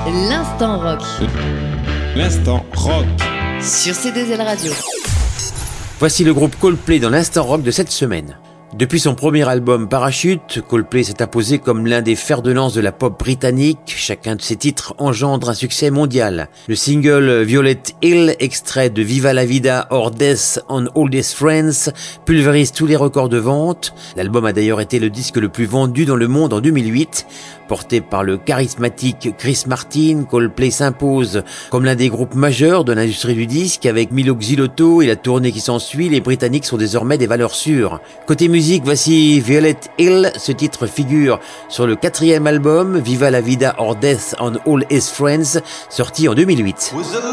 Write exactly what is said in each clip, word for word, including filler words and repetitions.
L'instant rock. L'instant rock. Sur C deux L Radio. Voici le groupe Coldplay dans l'instant rock de cette semaine. Depuis son premier album Parachute, Coldplay s'est imposé comme l'un des fers de lance de la pop britannique. Chacun de ses titres engendre un succès mondial. Le single Violet Hill, extrait de Viva la Vida or Death on Oldest Friends, pulvérise tous les records de vente. L'album a d'ailleurs été le disque le plus vendu dans le monde en deux mille huit. Porté par le charismatique Chris Martin, Coldplay s'impose comme l'un des groupes majeurs de l'industrie du disque. Avec Milo Xilotto et la tournée qui s'ensuit, les Britanniques sont désormais des valeurs sûres. Côté musique, voici Violet Hill. Ce titre figure sur le quatrième album, Viva la Vida or Death on All His Friends, sorti en deux mille huit.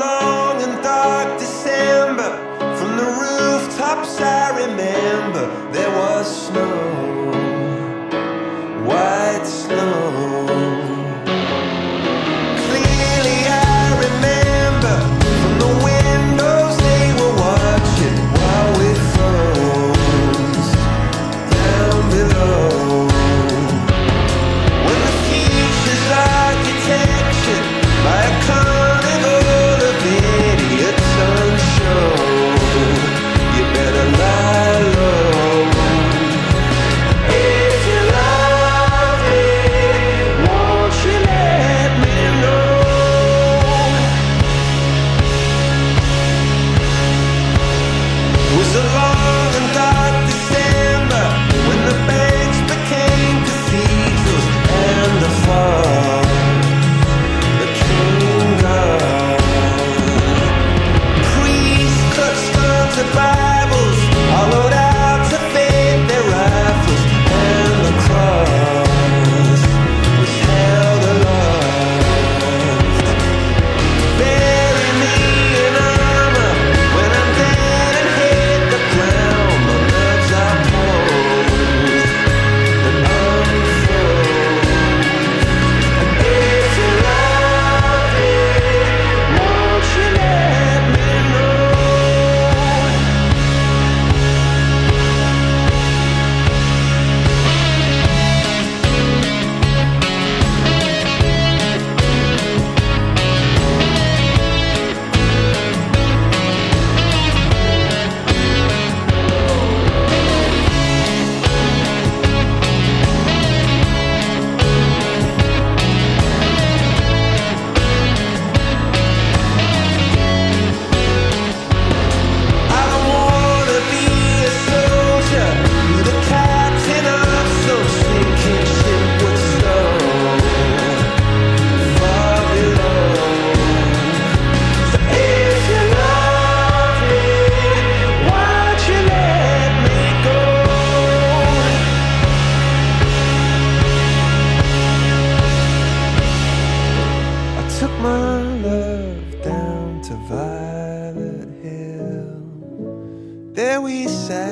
There we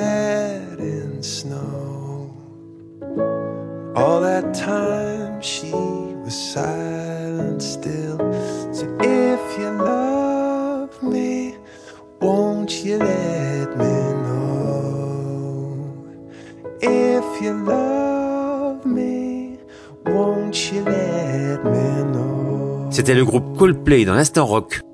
sat in snow. All that time she was silent still. So if you love me, won't you let me know? If you love me, won't you let me know? C'était le groupe Coldplay dans l'instant rock.